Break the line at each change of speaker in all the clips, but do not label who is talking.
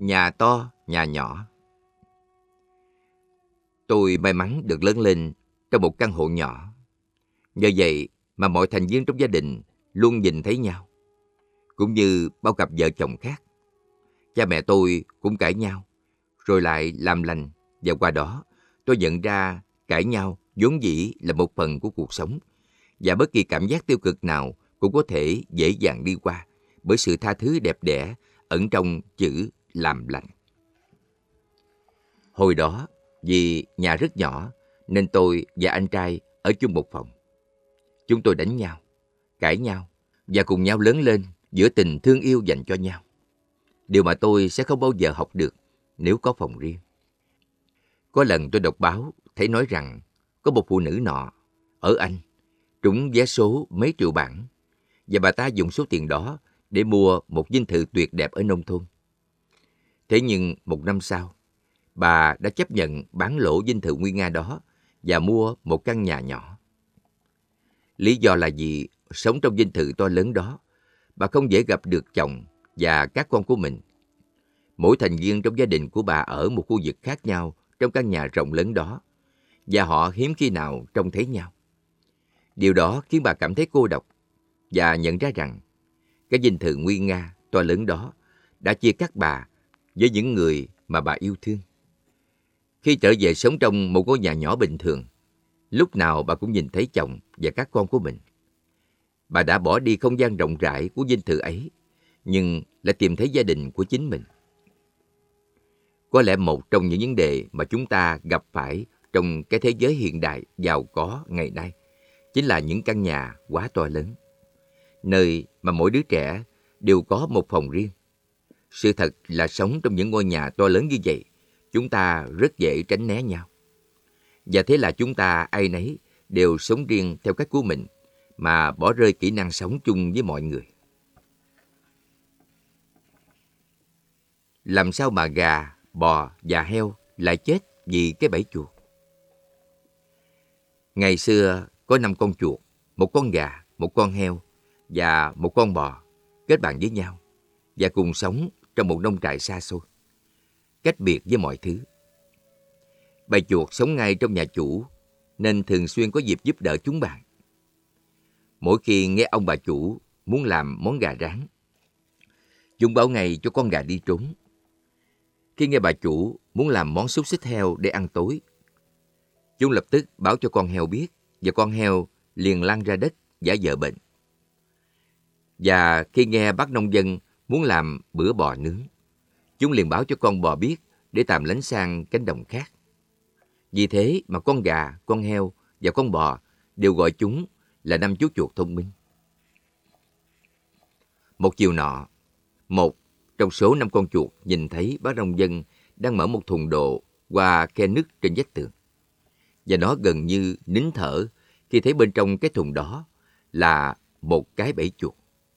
Nhà to, nhà nhỏ. Tôi may mắn được lớn lên trong một căn hộ nhỏ. Nhờ vậy mà mọi thành viên trong gia đình luôn nhìn thấy nhau. Cũng như bao cặp vợ chồng khác, cha mẹ tôi cũng cãi nhau, rồi lại làm lành. Và qua đó, tôi nhận ra cãi nhau vốn dĩ là một phần của cuộc sống. Và bất kỳ cảm giác tiêu cực nào cũng có thể dễ dàng đi qua bởi sự tha thứ đẹp đẽ ẩn trong chữ làm lành. Hồi đó, vì nhà rất nhỏ, nên tôi và anh trai ở chung một phòng. Chúng tôi đánh nhau, cãi nhau và cùng nhau lớn lên giữa tình thương yêu dành cho nhau. Điều mà tôi sẽ không bao giờ học được nếu có phòng riêng. Có lần tôi đọc báo thấy nói rằng có một phụ nữ nọ ở Anh trúng vé số mấy triệu bảng và bà ta dùng số tiền đó để mua một dinh thự tuyệt đẹp ở nông thôn. Thế nhưng một năm sau, bà đã chấp nhận bán lỗ dinh thự nguy nga đó và mua một căn nhà nhỏ. Lý do là vì sống trong dinh thự to lớn đó, bà không dễ gặp được chồng và các con của mình. Mỗi thành viên trong gia đình của bà ở một khu vực khác nhau trong căn nhà rộng lớn đó, và họ hiếm khi nào trông thấy nhau. Điều đó khiến bà cảm thấy cô độc và nhận ra rằng cái dinh thự nguy nga to lớn đó đã chia cắt bà với những người mà bà yêu thương. Khi trở về sống trong một ngôi nhà nhỏ bình thường, lúc nào bà cũng nhìn thấy chồng và các con của mình. Bà đã bỏ đi không gian rộng rãi của dinh thự ấy, nhưng lại tìm thấy gia đình của chính mình. Có lẽ một trong những vấn đề mà chúng ta gặp phải trong cái thế giới hiện đại giàu có ngày nay chính là những căn nhà quá to lớn, nơi mà mỗi đứa trẻ đều có một phòng riêng. Sự thật là sống trong những ngôi nhà to lớn như vậy, chúng ta rất dễ tránh né nhau. Và thế là chúng ta ai nấy đều sống riêng theo cách của mình, mà bỏ rơi kỹ năng sống chung với mọi người. Làm sao mà gà, bò và heo lại chết vì cái bẫy chuột? Ngày xưa có 5 con chuột, một con gà, một con heo và một con bò kết bạn với nhau và cùng sống trong một nông trại xa xôi, cách biệt với mọi thứ. Bầy chuột sống ngay trong nhà chủ nên thường xuyên có dịp giúp đỡ chúng bạn. Mỗi khi nghe ông bà chủ muốn làm món gà rán, chúng báo ngay cho con gà đi trốn. Khi nghe bà chủ muốn làm món xúc xích heo để ăn tối, chúng lập tức báo cho con heo biết và con heo liền lăn ra đất giả vờ bệnh. Và khi nghe bác nông dân muốn làm bữa bò nướng, chúng liền báo cho con bò biết để tạm lánh sang cánh đồng khác. Vì thế mà con gà, con heo và con bò đều gọi chúng là 5 chú chuột thông minh. Một chiều nọ, một trong số 5 con chuột nhìn thấy bác nông dân đang mở một thùng đồ qua khe nứt trên vách tường. Và nó gần như nín thở khi thấy bên trong cái thùng đó là một cái bẫy chuột.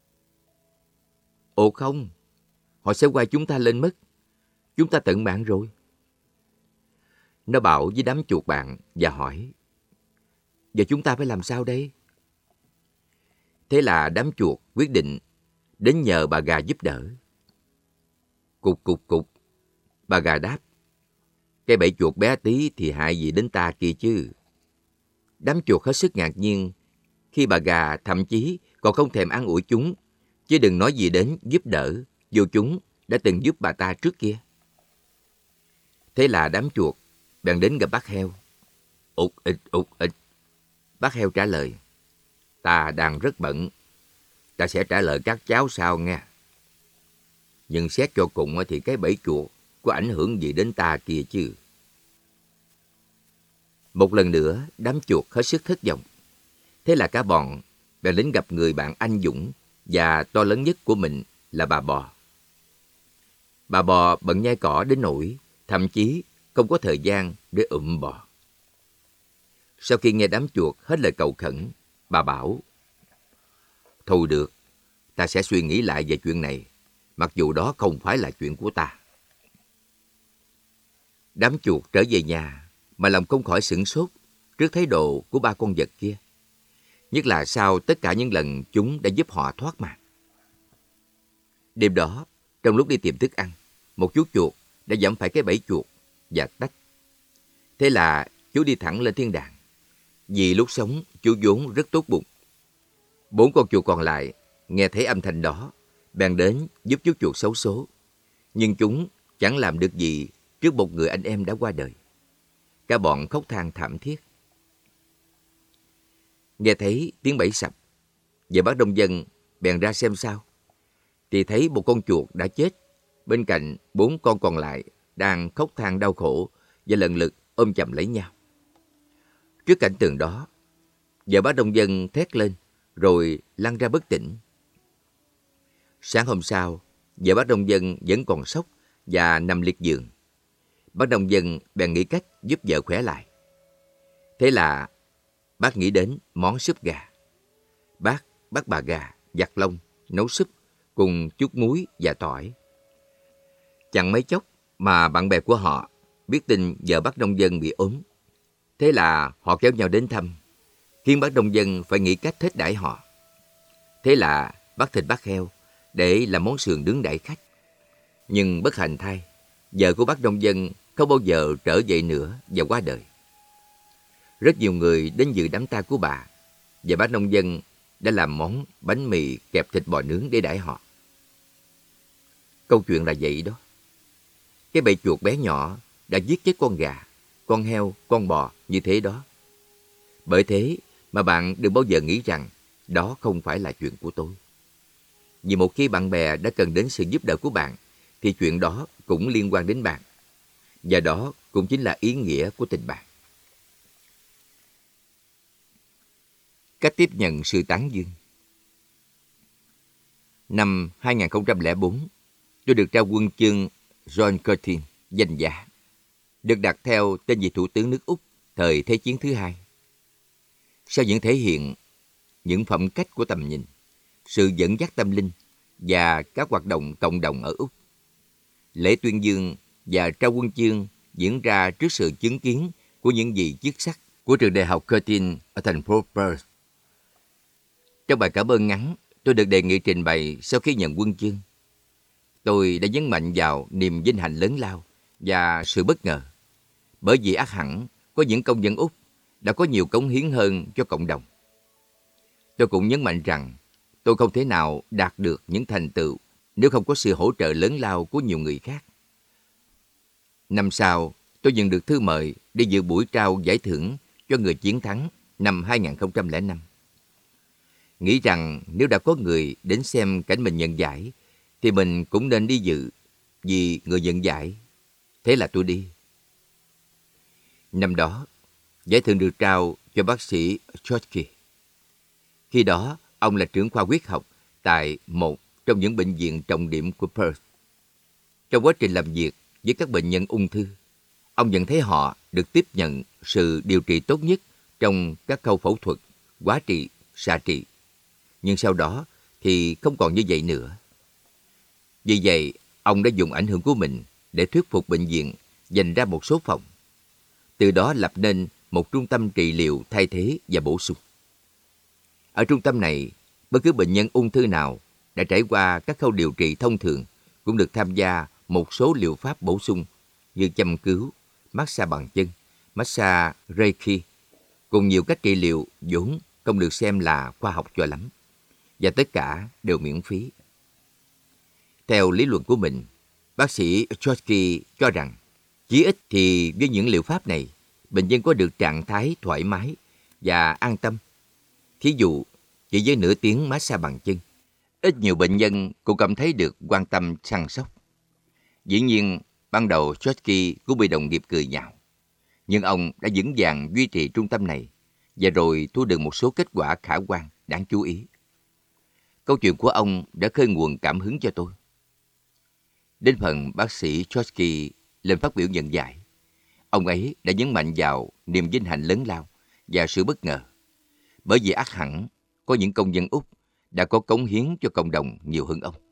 Ồ không, họ sẽ quay chúng ta lên mất. Chúng ta tận mạng rồi. Nó bảo với đám chuột bạn và hỏi, giờ chúng ta phải làm sao đây? Thế là đám chuột quyết định đến nhờ bà gà giúp đỡ. Cục cục cục, bà gà đáp, cái bẫy chuột bé tí thì hại gì đến ta kia chứ. Đám chuột hết sức ngạc nhiên khi bà gà thậm chí còn không thèm an ủi chúng, chứ đừng nói gì đến giúp đỡ, dù chúng đã từng giúp bà ta trước kia. Thế là đám chuột bèn đến gặp bác heo. Ụt ịch ụt ịch. Bác heo trả lời, ta đang rất bận, ta sẽ trả lời các cháu sau nha. Nhưng xét cho cùng thì cái bẫy chuột có ảnh hưởng gì đến ta kia chứ. Một lần nữa, đám chuột hết sức thất vọng. Thế là cả bọn bèn đến gặp người bạn anh dũng và to lớn nhất của mình là bà bò. Bà bò bận nhai cỏ đến nỗi thậm chí không có thời gian để bò. Sau khi nghe đám chuột hết lời cầu khẩn, bà bảo, thôi được, ta sẽ suy nghĩ lại về chuyện này, mặc dù đó không phải là chuyện của ta. Đám chuột trở về nhà mà lòng không khỏi sửng sốt trước thái độ của ba con vật kia. Nhất là sau tất cả những lần chúng đã giúp họ thoát mạng. Đêm đó, trong lúc đi tìm thức ăn, một chú chuột đã giẫm phải cái bẫy chuột và tách. Thế là chú đi thẳng lên thiên đàng. Vì lúc sống, chú vốn rất tốt bụng. 4 con chuột còn lại nghe thấy âm thanh đó, bèn đến giúp chú chuột xấu số. Nhưng chúng chẳng làm được gì trước một người anh em đã qua đời. Cả bọn khóc than thảm thiết. Nghe thấy tiếng bẫy sập, vợ bác nông dân bèn ra xem sao. Thì thấy một con chuột đã chết, bên cạnh 4 con còn lại đang khóc than đau khổ và lần lượt ôm chầm lấy nhau. Trước cảnh tượng đó, vợ bác nông dân thét lên rồi lăn ra bất tỉnh. Sáng hôm sau, vợ bác nông dân vẫn còn sốc và nằm liệt giường. Bác nông dân bèn nghĩ cách giúp vợ khỏe lại. Thế là bác nghĩ đến món súp gà. Bác bắt bà gà giặt lông, nấu súp cùng chút muối và tỏi. Chẳng mấy chốc mà bạn bè của họ biết tin vợ bác nông dân bị ốm. Thế là họ kéo nhau đến thăm, khiến bác nông dân phải nghĩ cách thết đãi họ. Thế là bắt thịt bác heo để làm món sườn nướng đãi khách. Nhưng bất hạnh thay, vợ của bác nông dân không bao giờ trở về nữa và qua đời. Rất nhiều người đến dự đám tang của bà, và bác nông dân đã làm món bánh mì kẹp thịt bò nướng để đãi họ. Câu chuyện là vậy đó. Cái bầy chuột bé nhỏ đã giết chết con gà, con heo, con bò như thế đó. Bởi thế mà bạn đừng bao giờ nghĩ rằng đó không phải là chuyện của tôi. Vì một khi bạn bè đã cần đến sự giúp đỡ của bạn, thì chuyện đó cũng liên quan đến bạn. Và đó cũng chính là ý nghĩa của tình bạn. Cách tiếp nhận sự tán dương. Năm 2004, tôi được trao huân chương John Curtin danh giá, được đặt theo tên vị thủ tướng nước Úc thời Thế chiến thứ hai. Sau những thể hiện, những phẩm cách của tầm nhìn, sự dẫn dắt tâm linh và các hoạt động cộng đồng ở Úc, lễ tuyên dương và trao huân chương diễn ra trước sự chứng kiến của những vị chức sắc của trường đại học Curtin ở thành phố Perth. Trong bài cảm ơn ngắn, tôi được đề nghị trình bày sau khi nhận huân chương. Tôi đã nhấn mạnh vào niềm vinh hạnh lớn lao và sự bất ngờ, bởi vì ắt hẳn có những công dân Úc đã có nhiều cống hiến hơn cho cộng đồng. Tôi cũng nhấn mạnh rằng tôi không thể nào đạt được những thành tựu nếu không có sự hỗ trợ lớn lao của nhiều người khác. Năm sau, tôi nhận được thư mời để dự buổi trao giải thưởng cho người chiến thắng năm 2005. Nghĩ rằng nếu đã có người đến xem cảnh mình nhận giải, thì mình cũng nên đi dự vì người nhận giải. Thế là tôi đi. Năm đó, giải thưởng được trao cho bác sĩ Chotke. Khi đó, ông là trưởng khoa huyết học tại một trong những bệnh viện trọng điểm của Perth. Trong quá trình làm việc với các bệnh nhân ung thư, ông nhận thấy họ được tiếp nhận sự điều trị tốt nhất trong các khâu phẫu thuật, hóa trị, xạ trị. Nhưng sau đó thì không còn như vậy nữa. Vì vậy, ông đã dùng ảnh hưởng của mình để thuyết phục bệnh viện dành ra một số phòng. Từ đó lập nên một trung tâm trị liệu thay thế và bổ sung. Ở trung tâm này, bất cứ bệnh nhân ung thư nào đã trải qua các khâu điều trị thông thường cũng được tham gia một số liệu pháp bổ sung như châm cứu, massage bằng chân, massage Reiki, cùng nhiều cách trị liệu vốn không được xem là khoa học cho lắm. Và tất cả đều miễn phí. Theo lý luận của mình, bác sĩ Chotke cho rằng chí ít thì với những liệu pháp này, bệnh nhân có được trạng thái thoải mái và an tâm. Thí dụ, chỉ với nửa tiếng massage bằng chân, ít nhiều bệnh nhân cũng cảm thấy được quan tâm săn sóc. Dĩ nhiên, ban đầu Chotke cũng bị đồng nghiệp cười nhạo. Nhưng ông đã vững vàng duy trì trung tâm này và rồi thu được một số kết quả khả quan đáng chú ý. Câu chuyện của ông đã khơi nguồn cảm hứng cho tôi. Đến phần bác sĩ Chotke lên phát biểu nhận giải, ông ấy đã nhấn mạnh vào niềm vinh hạnh lớn lao và sự bất ngờ. Bởi vì ắt hẳn có những công dân Úc đã có cống hiến cho cộng đồng nhiều hơn ông.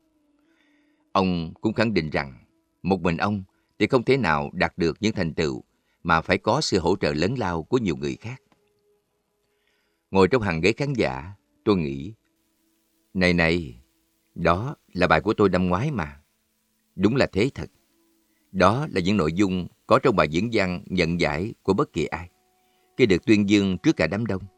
Ông cũng khẳng định rằng một mình ông thì không thể nào đạt được những thành tựu mà phải có sự hỗ trợ lớn lao của nhiều người khác. Ngồi trong hàng ghế khán giả, tôi nghĩ, này, đó là bài của tôi năm ngoái mà. Đúng là thế thật. Đó là những nội dung có trong bài diễn văn nhận giải của bất kỳ ai, khi được tuyên dương trước cả đám đông.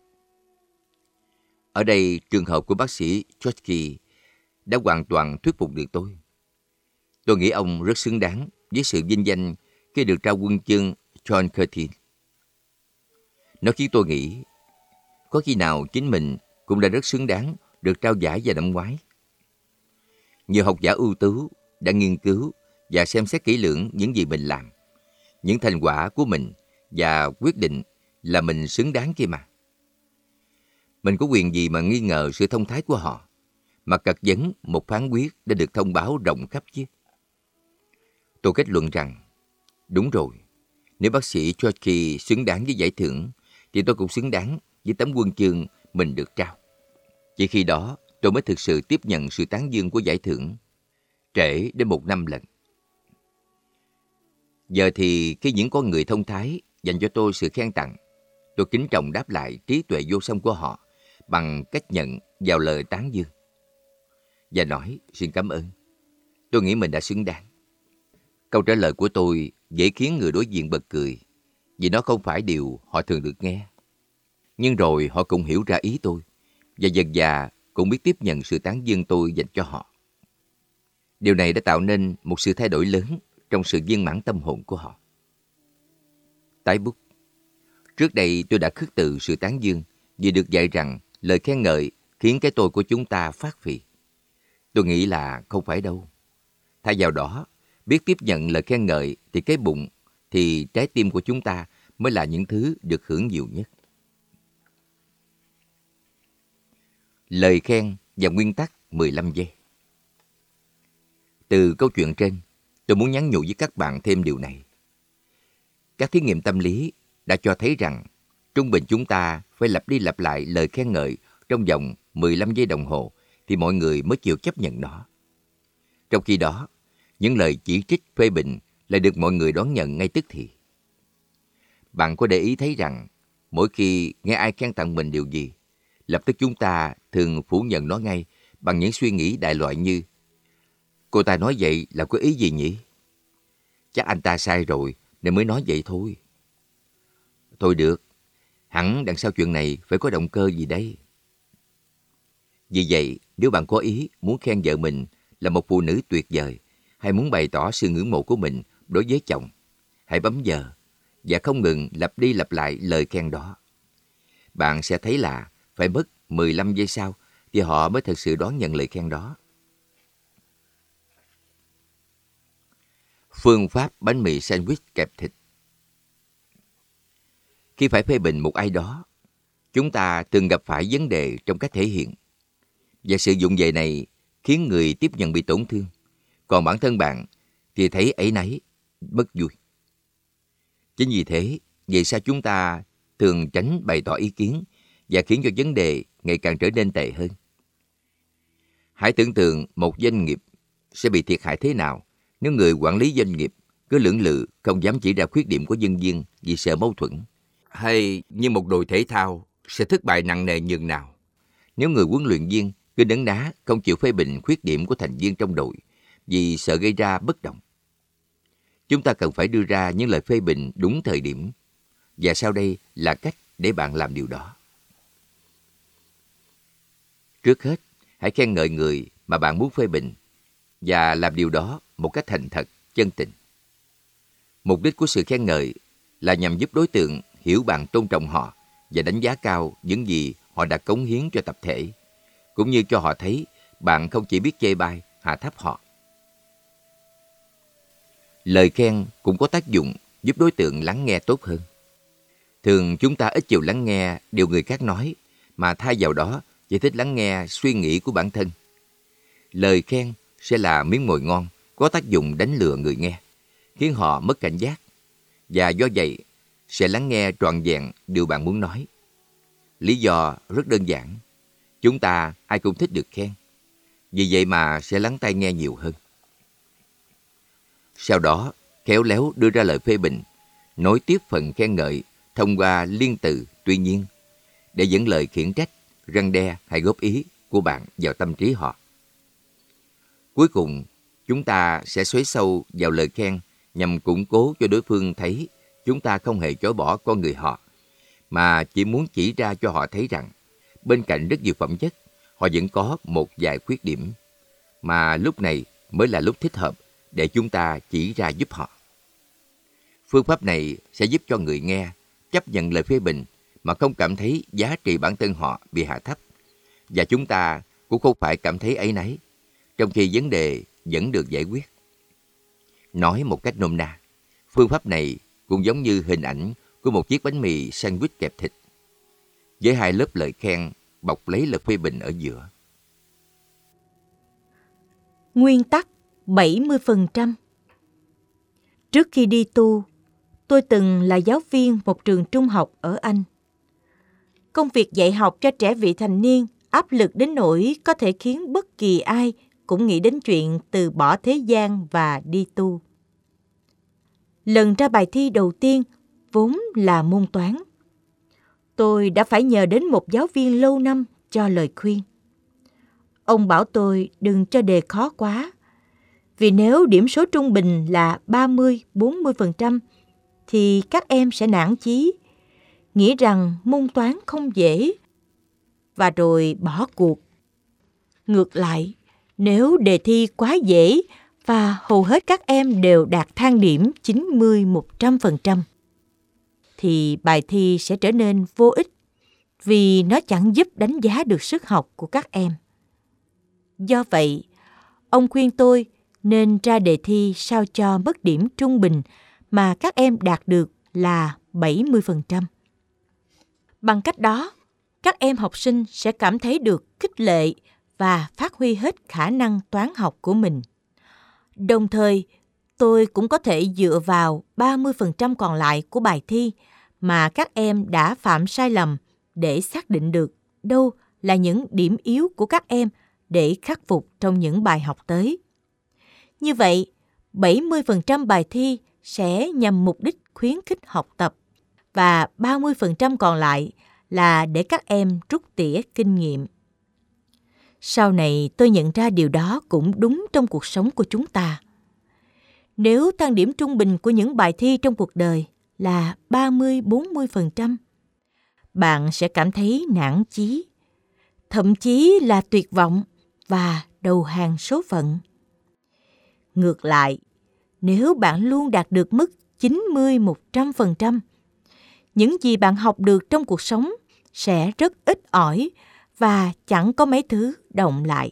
Ở đây, trường hợp của bác sĩ Chotki đã hoàn toàn thuyết phục được tôi. Tôi nghĩ ông rất xứng đáng với sự vinh danh khi được trao huân chương John Curtin. Nó khiến tôi nghĩ, có khi nào chính mình cũng đã rất xứng đáng được trao giải vào năm ngoái. Nhiều học giả ưu tú đã nghiên cứu và xem xét kỹ lưỡng những gì mình làm, những thành quả của mình, và quyết định là mình xứng đáng kia mà. Mình có quyền gì mà nghi ngờ sự thông thái của họ, mà cật vấn một phán quyết đã được thông báo rộng khắp chứ? Tôi kết luận rằng, đúng rồi, nếu bác sĩ Chotki xứng đáng với giải thưởng, thì tôi cũng xứng đáng với tấm huân chương mình được trao. Chỉ khi đó, tôi mới thực sự tiếp nhận sự tán dương của giải thưởng, trễ đến 1 năm lần. Giờ thì khi những con người thông thái dành cho tôi sự khen tặng, tôi kính trọng đáp lại trí tuệ vô song của họ bằng cách nhận vào lời tán dương và nói xin cảm ơn. Tôi nghĩ mình đã xứng đáng. Câu trả lời của tôi dễ khiến người đối diện bật cười, vì nó không phải điều họ thường được nghe. Nhưng rồi họ cũng hiểu ra ý tôi, và dần dà cũng biết tiếp nhận sự tán dương tôi dành cho họ. Điều này đã tạo nên một sự thay đổi lớn trong sự viên mãn tâm hồn của họ. Tái bút. Trước đây tôi đã khước từ sự tán dương vì được dạy rằng lời khen ngợi khiến cái tôi của chúng ta phát phì. Tôi nghĩ là không phải đâu. Thay vào đó, biết tiếp nhận lời khen ngợi thì cái bụng, thì trái tim của chúng ta mới là những thứ được hưởng nhiều nhất. Lời khen và nguyên tắc 15 giây. Từ câu chuyện trên, tôi muốn nhắn nhủ với các bạn thêm điều này. Các thí nghiệm tâm lý đã cho thấy rằng trung bình chúng ta phải lặp đi lặp lại lời khen ngợi trong vòng 15 giây đồng hồ thì mọi người mới chịu chấp nhận nó. Trong khi đó, những lời chỉ trích phê bình lại được mọi người đón nhận ngay tức thì. Bạn có để ý thấy rằng mỗi khi nghe ai khen tặng mình điều gì, lập tức chúng ta thường phủ nhận nó ngay bằng những suy nghĩ đại loại như: cô ta nói vậy là có ý gì nhỉ? Chắc anh ta sai rồi nên mới nói vậy thôi. Thôi được, hẳn đằng sau chuyện này phải có động cơ gì đây. Vì vậy, nếu bạn có ý muốn khen vợ mình là một phụ nữ tuyệt vời, hay muốn bày tỏ sự ngưỡng mộ của mình đối với chồng, hãy bấm giờ và không ngừng lặp đi lặp lại lời khen đó. Bạn sẽ thấy là phải mất 15 giây sau thì họ mới thực sự đón nhận lời khen đó. Phương pháp bánh mì sandwich kẹp thịt. Khi phải phê bình một ai đó, chúng ta thường gặp phải vấn đề trong cách thể hiện. Và sự vụng về này khiến người tiếp nhận bị tổn thương, còn bản thân bạn thì thấy áy náy, bất vui. Chính vì thế, về sau chúng ta thường tránh bày tỏ ý kiến và khiến cho vấn đề ngày càng trở nên tệ hơn. Hãy tưởng tượng một doanh nghiệp sẽ bị thiệt hại thế nào nếu người quản lý doanh nghiệp cứ lưỡng lự không dám chỉ ra khuyết điểm của nhân viên vì sợ mâu thuẫn. Hay như một đội thể thao sẽ thất bại nặng nề nhường nào nếu người huấn luyện viên cứ nấn ná không chịu phê bình khuyết điểm của thành viên trong đội vì sợ gây ra bất đồng. Chúng ta cần phải đưa ra những lời phê bình đúng thời điểm, và sau đây là cách để bạn làm điều đó. Trước hết, hãy khen ngợi người mà bạn muốn phê bình và làm điều đó một cách thành thật, chân tình. Mục đích của sự khen ngợi là nhằm giúp đối tượng hiểu bạn tôn trọng họ và đánh giá cao những gì họ đã cống hiến cho tập thể, cũng như cho họ thấy bạn không chỉ biết chê bai, hạ thấp họ. Lời khen cũng có tác dụng giúp đối tượng lắng nghe tốt hơn. Thường chúng ta ít chịu lắng nghe điều người khác nói, mà thay vào đó chỉ thích lắng nghe suy nghĩ của bản thân. Lời khen sẽ là miếng mồi ngon, có tác dụng đánh lừa người nghe, khiến họ mất cảnh giác, và do vậy sẽ lắng nghe trọn vẹn điều bạn muốn nói. Lý do rất đơn giản, chúng ta ai cũng thích được khen, vì vậy mà sẽ lắng tai nghe nhiều hơn. Sau đó, khéo léo đưa ra lời phê bình, nối tiếp phần khen ngợi thông qua liên từ tuy nhiên, để dẫn lời khiển trách, răn đe hay góp ý của bạn vào tâm trí họ. Cuối cùng, chúng ta sẽ xoáy sâu vào lời khen nhằm củng cố cho đối phương thấy chúng ta không hề chối bỏ con người họ, mà chỉ muốn chỉ ra cho họ thấy rằng bên cạnh rất nhiều phẩm chất, họ vẫn có một vài khuyết điểm, mà lúc này mới là lúc thích hợp để chúng ta chỉ ra giúp họ. Phương pháp này sẽ giúp cho người nghe chấp nhận lời phê bình mà không cảm thấy giá trị bản thân họ bị hạ thấp, và chúng ta cũng không phải cảm thấy áy náy, trong khi vấn đề vẫn được giải quyết. Nói một cách nôm na, phương pháp này cũng giống như hình ảnh của một chiếc bánh mì sandwich kẹp thịt, với hai lớp lời khen bọc lấy lời phê bình ở giữa.
Nguyên tắc 70%. Trước khi đi tu, tôi từng là giáo viên một trường trung học ở Anh. Công việc dạy học cho trẻ vị thành niên áp lực đến nỗi có thể khiến bất kỳ ai cũng nghĩ đến chuyện từ bỏ thế gian và đi tu. Lần ra bài thi đầu tiên vốn là môn toán. Tôi đã phải nhờ đến một giáo viên lâu năm cho lời khuyên. Ông bảo tôi đừng cho đề khó quá, vì nếu điểm số trung bình là 30-40% thì các em sẽ nản chí, nghĩ rằng môn toán không dễ, và rồi bỏ cuộc. Ngược lại, nếu đề thi quá dễ và hầu hết các em đều đạt thang điểm 90-100%, thì bài thi sẽ trở nên vô ích vì nó chẳng giúp đánh giá được sức học của các em. Do vậy, ông khuyên tôi nên ra đề thi sao cho mức điểm trung bình mà các em đạt được là 70%. Bằng cách đó, các em học sinh sẽ cảm thấy được khích lệ và phát huy hết khả năng toán học của mình. Đồng thời, tôi cũng có thể dựa vào 30% còn lại của bài thi mà các em đã phạm sai lầm để xác định được đâu là những điểm yếu của các em để khắc phục trong những bài học tới. Như vậy, 70% bài thi sẽ nhằm mục đích khuyến khích học tập và 30% còn lại là để các em rút tỉa kinh nghiệm. Sau này tôi nhận ra điều đó cũng đúng trong cuộc sống của chúng ta. Nếu thang điểm trung bình của những bài thi trong cuộc đời là 30-40%, bạn sẽ cảm thấy nản chí, thậm chí là tuyệt vọng và đầu hàng số phận. Ngược lại, nếu bạn luôn đạt được mức 90-100%, những gì bạn học được trong cuộc sống sẽ rất ít ỏi và chẳng có mấy thứ động lại.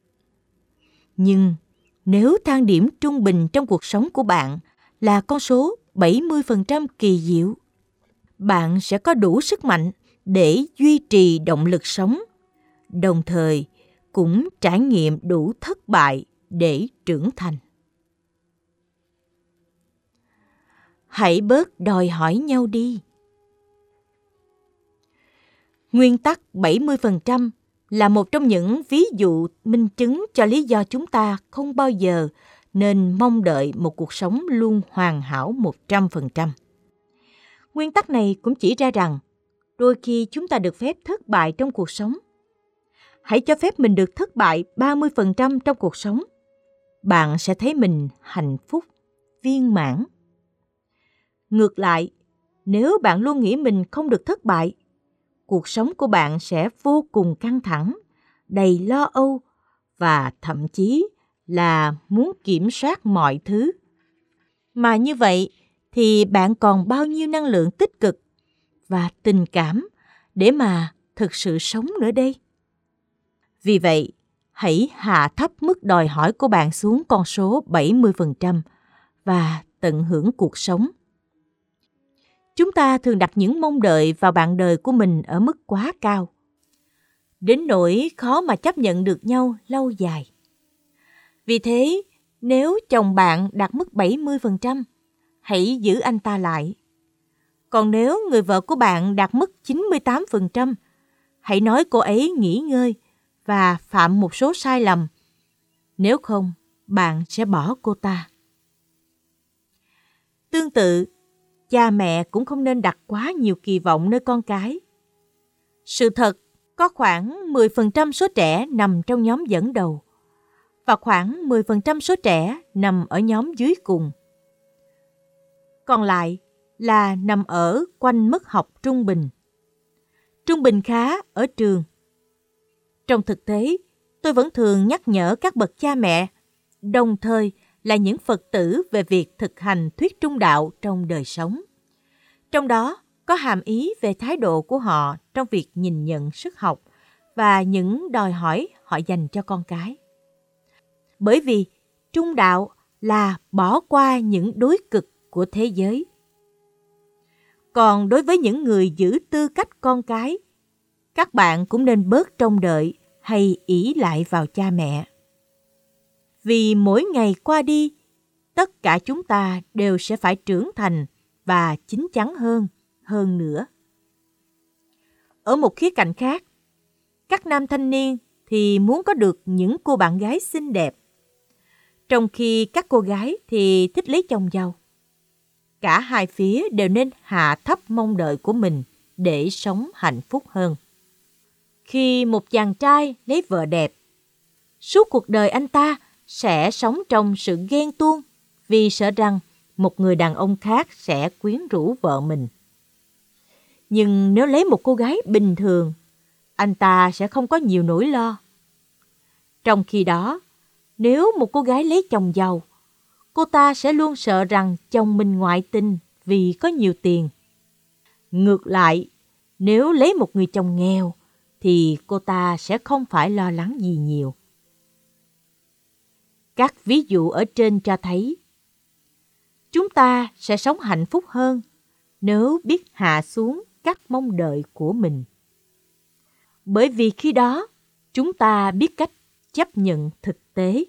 Nhưng nếu thang điểm trung bình trong cuộc sống của bạn là con số 70% kỳ diệu, bạn sẽ có đủ sức mạnh để duy trì động lực sống, đồng thời cũng trải nghiệm đủ thất bại để trưởng thành. Hãy bớt đòi hỏi nhau đi. Nguyên tắc 70% là một trong những ví dụ minh chứng cho lý do chúng ta không bao giờ nên mong đợi một cuộc sống luôn hoàn hảo 100%. Nguyên tắc này cũng chỉ ra rằng đôi khi chúng ta được phép thất bại trong cuộc sống. Hãy cho phép mình được thất bại 30% trong cuộc sống. Bạn sẽ thấy mình hạnh phúc, viên mãn. Ngược lại, nếu bạn luôn nghĩ mình không được thất bại, cuộc sống của bạn sẽ vô cùng căng thẳng, đầy lo âu và thậm chí là muốn kiểm soát mọi thứ. Mà như vậy thì bạn còn bao nhiêu năng lượng tích cực và tình cảm để mà thực sự sống nữa đây? Vì vậy, hãy hạ thấp mức đòi hỏi của bạn xuống con số 70% và tận hưởng cuộc sống. Chúng ta thường đặt những mong đợi vào bạn đời của mình ở mức quá cao, đến nỗi khó mà chấp nhận được nhau lâu dài. Vì thế, nếu chồng bạn đạt mức 70%, hãy giữ anh ta lại. Còn nếu người vợ của bạn đạt mức 98%, hãy nói cô ấy nghỉ ngơi và phạm một số sai lầm. Nếu không, bạn sẽ bỏ cô ta. Tương tự, cha mẹ cũng không nên đặt quá nhiều kỳ vọng nơi con cái. Sự thật, có khoảng 10% số trẻ nằm trong nhóm dẫn đầu và khoảng 10% số trẻ nằm ở nhóm dưới cùng. Còn lại là nằm ở quanh mức học trung bình. Trung bình khá ở trường. Trong thực tế, tôi vẫn thường nhắc nhở các bậc cha mẹ, đồng thời là những Phật tử về việc thực hành thuyết trung đạo trong đời sống. Trong đó có hàm ý về thái độ của họ trong việc nhìn nhận sức học và những đòi hỏi họ dành cho con cái. Bởi vì trung đạo là bỏ qua những đối cực của thế giới. Còn đối với những người giữ tư cách con cái, các bạn cũng nên bớt trông đợi hay ỷ lại vào cha mẹ. Vì mỗi ngày qua đi, tất cả chúng ta đều sẽ phải trưởng thành và chín chắn hơn nữa. Ở một khía cạnh khác, các nam thanh niên thì muốn có được những cô bạn gái xinh đẹp, trong khi các cô gái thì thích lấy chồng giàu. Cả hai phía đều nên hạ thấp mong đợi của mình để sống hạnh phúc hơn. Khi một chàng trai lấy vợ đẹp, suốt cuộc đời anh ta sẽ sống trong sự ghen tuông vì sợ rằng một người đàn ông khác sẽ quyến rũ vợ mình. Nhưng nếu lấy một cô gái bình thường, anh ta sẽ không có nhiều nỗi lo. Trong khi đó, nếu một cô gái lấy chồng giàu, cô ta sẽ luôn sợ rằng chồng mình ngoại tình vì có nhiều tiền. Ngược lại, nếu lấy một người chồng nghèo, thì cô ta sẽ không phải lo lắng gì nhiều. Các ví dụ ở trên cho thấy, chúng ta sẽ sống hạnh phúc hơn nếu biết hạ xuống các mong đợi của mình. Bởi vì khi đó, chúng ta biết cách chấp nhận thực tế.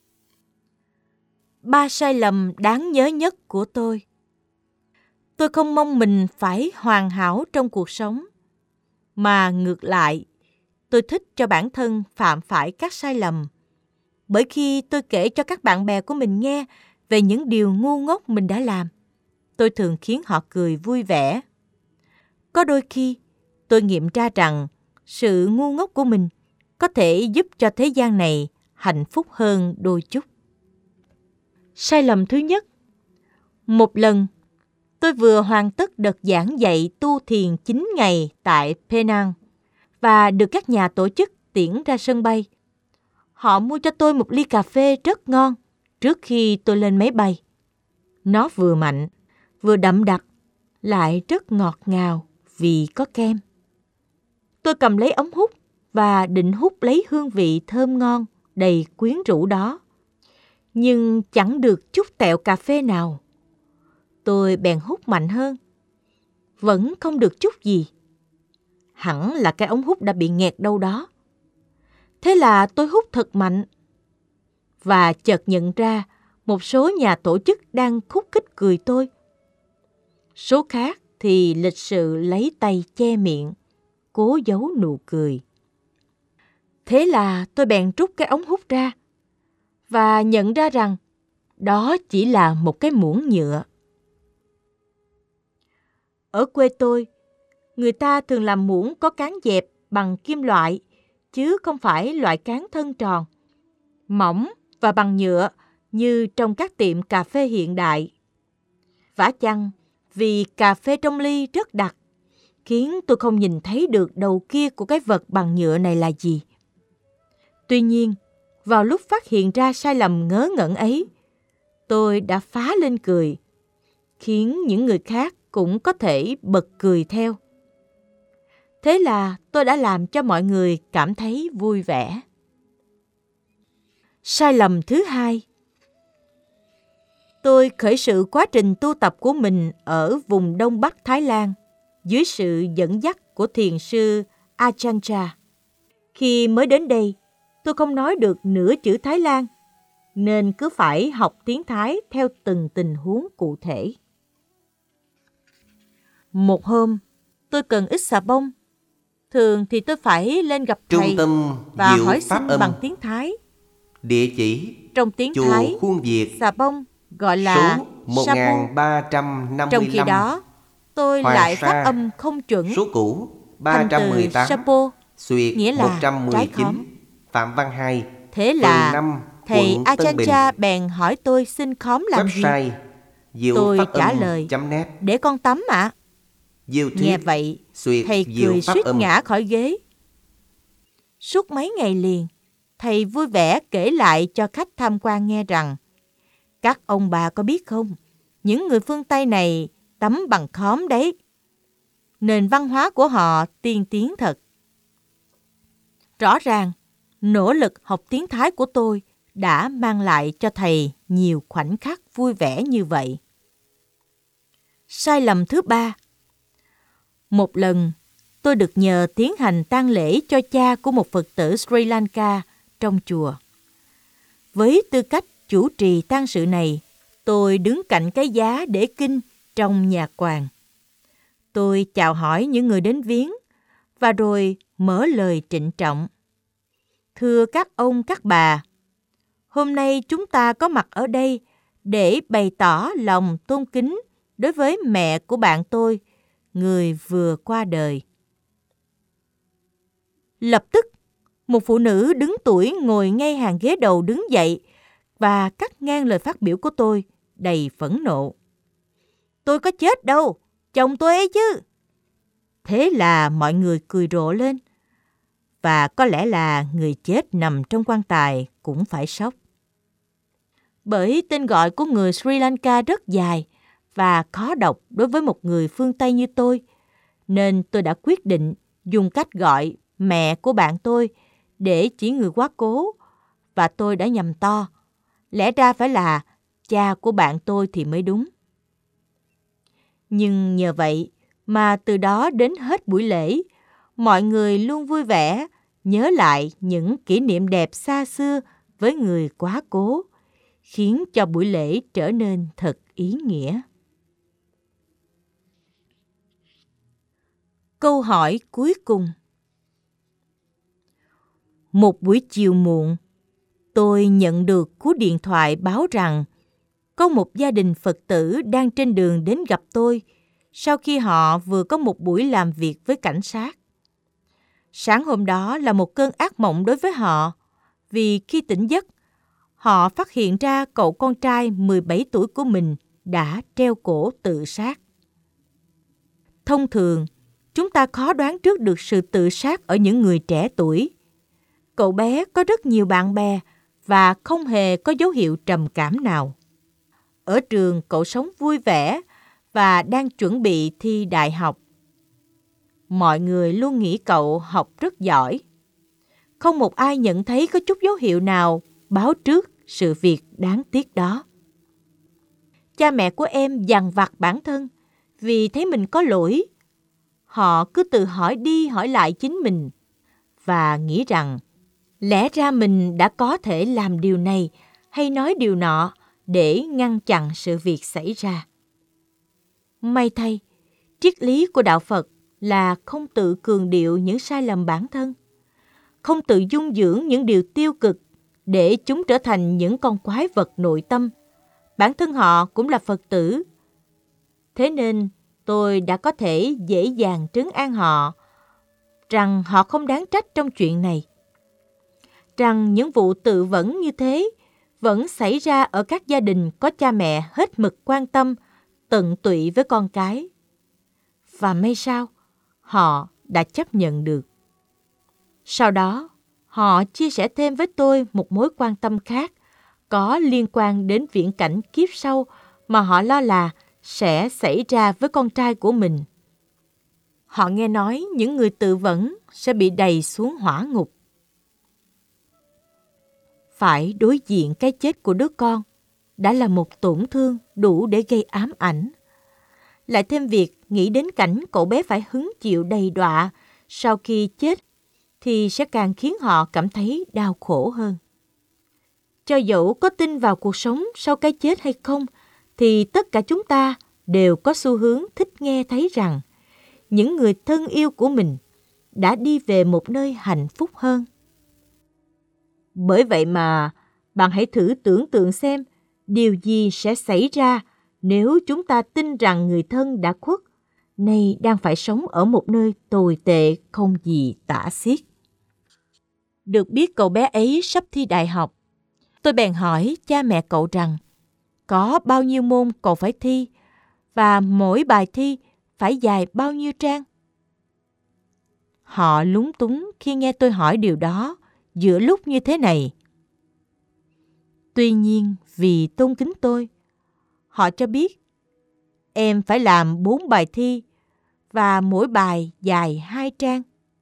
3 sai lầm đáng nhớ nhất của tôi. Tôi không mong mình phải hoàn hảo trong cuộc sống, mà ngược lại, tôi thích cho bản thân phạm phải các sai lầm. Bởi khi tôi kể cho các bạn bè của mình nghe về những điều ngu ngốc mình đã làm, tôi thường khiến họ cười vui vẻ. Có đôi khi, tôi nghiệm ra rằng sự ngu ngốc của mình có thể giúp cho thế gian này hạnh phúc hơn đôi chút. Sai lầm thứ nhất. Một lần, tôi vừa hoàn tất đợt giảng dạy tu thiền 9 ngày tại Penang và được các nhà tổ chức tiễn ra sân bay. Họ mua cho tôi một ly cà phê rất ngon trước khi tôi lên máy bay. Nó vừa mạnh, vừa đậm đặc, lại rất ngọt ngào vì có kem. Tôi cầm lấy ống hút và định hút lấy hương vị thơm ngon, đầy quyến rũ đó. Nhưng chẳng được chút tẹo cà phê nào. Tôi bèn hút mạnh hơn. Vẫn không được chút gì. Hẳn là cái ống hút đã bị nghẹt đâu đó. Thế là tôi hút thật mạnh. Và chợt nhận ra một số nhà tổ chức đang khúc khích cười tôi. Số khác thì lịch sự lấy tay che miệng, cố giấu nụ cười. Thế là tôi bèn rút cái ống hút ra và nhận ra rằng đó chỉ là một cái muỗng nhựa. Ở quê tôi, người ta thường làm muỗng có cán dẹp bằng kim loại, chứ không phải loại cán thân tròn, mỏng và bằng nhựa như trong các tiệm cà phê hiện đại. Vả chăng, vì cà phê trong ly rất đặc, khiến tôi không nhìn thấy được đầu kia của cái vật bằng nhựa này là gì. Tuy nhiên, vào lúc phát hiện ra sai lầm ngớ ngẩn ấy, tôi đã phá lên cười, khiến những người khác cũng có thể bật cười theo. Thế là tôi đã làm cho mọi người cảm thấy vui vẻ. Sai lầm thứ hai. Tôi khởi sự quá trình tu tập của mình ở vùng Đông Bắc Thái Lan dưới sự dẫn dắt của thiền sư Ajahn Chah. Khi mới đến đây, tôi không nói được nửa chữ Thái Lan, nên cứ phải học tiếng Thái theo từng tình huống cụ thể. Một hôm, tôi cần ít xà bông. Thường thì tôi phải lên gặp thầy
Trung tâm
và
Diệu
hỏi
Pháp
xin
Âm.
bằng tiếng Thái.
Địa chỉ
Trong tiếng
Chùa
Thái,
Khuôn Việt,
xà bông gọi là
số
sabu.
1355.
Trong khi đó, tôi
Hoàng
lại
Sa,
phát âm không chuẩn.
số cũ
Thành từ
318,
sapo,
Xuyệt
nghĩa là trái khóm.
119, Phạm Văn Hai,
Thế
phường
là
5,
thầy
quận Tân
Ajahn
Bình.
Chah bèn hỏi tôi xin khóm làm gì.
Website Diệu
Tôi
Pháp
trả
Âm
lời,
.net.
để con tắm ạ.
Diệu
Nghe
Thuyết,
vậy,
Xuyệt
thầy
Diệu
cười
Pháp
suýt
Âm.
ngã khỏi ghế. Suốt mấy ngày liền, thầy vui vẻ kể lại cho khách tham quan nghe rằng các ông bà có biết không, những người phương Tây này tắm bằng khóm đấy. Nền văn hóa của họ tiên tiến thật. Rõ ràng, nỗ lực học tiếng Thái của tôi đã mang lại cho thầy nhiều khoảnh khắc vui vẻ như vậy. Sai lầm thứ 3. Một lần, tôi được nhờ tiến hành tang lễ cho cha của một Phật tử Sri Lanka trong chùa. Với tư cách chủ trì tang sự này, tôi đứng cạnh cái giá để kinh trong nhà quan. Tôi chào hỏi những người đến viếng và rồi mở lời trịnh trọng. Thưa các ông, các bà, hôm nay chúng ta có mặt ở đây để bày tỏ lòng tôn kính đối với mẹ của bạn tôi, người vừa qua đời. Lập tức, một phụ nữ đứng tuổi ngồi ngay hàng ghế đầu đứng dậy và cắt ngang lời phát biểu của tôi đầy phẫn nộ. Tôi có chết đâu, chồng tôi ấy chứ. Thế là mọi người cười rộ lên. Và có lẽ là người chết nằm trong quan tài cũng phải sốc. Bởi tên gọi của người Sri Lanka rất dài và khó đọc đối với một người phương Tây như tôi, nên tôi đã quyết định dùng cách gọi mẹ của bạn tôi để chỉ người quá cố, và tôi đã nhầm to. Lẽ ra phải là cha của bạn tôi thì mới đúng. Nhưng nhờ vậy mà từ đó đến hết buổi lễ, mọi người luôn vui vẻ nhớ lại những kỷ niệm đẹp xa xưa với người quá cố, khiến cho buổi lễ trở nên thật ý nghĩa. Câu hỏi cuối cùng. Một buổi chiều muộn, tôi nhận được cú điện thoại báo rằng có một gia đình Phật tử đang trên đường đến gặp tôi sau khi họ vừa có một buổi làm việc với cảnh sát. Sáng hôm đó là một cơn ác mộng đối với họ, vì khi tỉnh giấc, họ phát hiện ra cậu con trai 17 tuổi của mình đã treo cổ tự sát. Thông thường, chúng ta khó đoán trước được sự tự sát ở những người trẻ tuổi. Cậu bé có rất nhiều bạn bè và không hề có dấu hiệu trầm cảm nào. Ở trường, cậu sống vui vẻ và đang chuẩn bị thi đại học. Mọi người luôn nghĩ cậu học rất giỏi. Không một ai nhận thấy có chút dấu hiệu nào báo trước sự việc đáng tiếc đó. Cha mẹ của em dằn vặt bản thân vì thấy mình có lỗi. Họ cứ tự hỏi đi hỏi lại chính mình và nghĩ rằng lẽ ra mình đã có thể làm điều này hay nói điều nọ để ngăn chặn sự việc xảy ra. May thay, triết lý của Đạo Phật là không tự cường điệu những sai lầm bản thân, không tự dung dưỡng những điều tiêu cực để chúng trở thành những con quái vật nội tâm. Bản thân họ cũng là Phật tử. Thế nên tôi đã có thể dễ dàng trấn an họ rằng họ không đáng trách trong chuyện này. Rằng những vụ tự vẫn như thế vẫn xảy ra ở các gia đình có cha mẹ hết mực quan tâm, tận tụy với con cái. Và may sao, họ đã chấp nhận được. Sau đó, họ chia sẻ thêm với tôi một mối quan tâm khác có liên quan đến viễn cảnh kiếp sau mà họ lo là sẽ xảy ra với con trai của mình. Họ nghe nói những người tự vẫn sẽ bị đày xuống hỏa ngục. Phải đối diện cái chết của đứa con đã là một tổn thương đủ để gây ám ảnh. Lại thêm việc nghĩ đến cảnh cậu bé phải hứng chịu đầy đọa sau khi chết thì sẽ càng khiến họ cảm thấy đau khổ hơn. Cho dẫu có tin vào cuộc sống sau cái chết hay không, thì tất cả chúng ta đều có xu hướng thích nghe thấy rằng những người thân yêu của mình đã đi về một nơi hạnh phúc hơn. Bởi vậy mà bạn hãy thử tưởng tượng xem điều gì sẽ xảy ra nếu chúng ta tin rằng người thân đã khuất, nay đang phải sống ở một nơi tồi tệ không gì tả xiết. Được biết cậu bé ấy sắp thi đại học. Tôi bèn hỏi cha mẹ cậu rằng có bao nhiêu môn còn phải thi và mỗi bài thi phải dài bao nhiêu trang. Họ lúng túng khi nghe tôi hỏi điều đó giữa lúc như thế này. Tuy nhiên, vì tôn kính tôi, họ cho biết em phải làm 4 bài thi và mỗi bài dài 2 trang.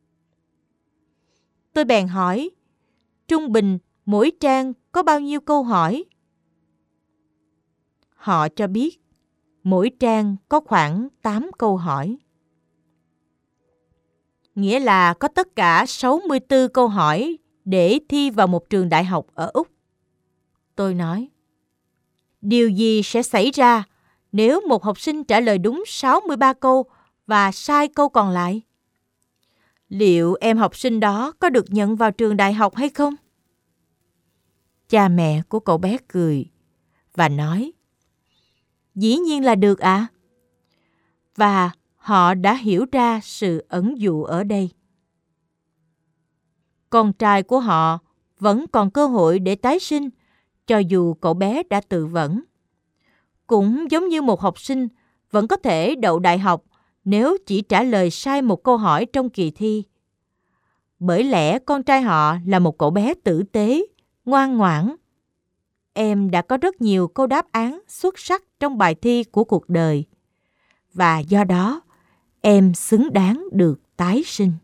Tôi bèn hỏi, trung bình mỗi trang có bao nhiêu câu hỏi? Họ cho biết mỗi trang có khoảng 8 câu hỏi. Nghĩa là có tất cả 64 câu hỏi để thi vào một trường đại học ở Úc. Tôi nói, điều gì sẽ xảy ra nếu một học sinh trả lời đúng 63 câu và sai câu còn lại? Liệu em học sinh đó có được nhận vào trường đại học hay không? Cha mẹ của cậu bé cười và nói, dĩ nhiên là được ạ. Và họ đã hiểu ra sự ẩn dụ ở đây. Con trai của họ vẫn còn cơ hội để tái sinh, cho dù cậu bé đã tự vẫn. Cũng giống như một học sinh vẫn có thể đậu đại học nếu chỉ trả lời sai một câu hỏi trong kỳ thi. Bởi lẽ con trai họ là một cậu bé tử tế, ngoan ngoãn. Em đã có rất nhiều câu đáp án xuất sắc trong bài thi của cuộc đời. Và do đó, em xứng đáng được tái sinh.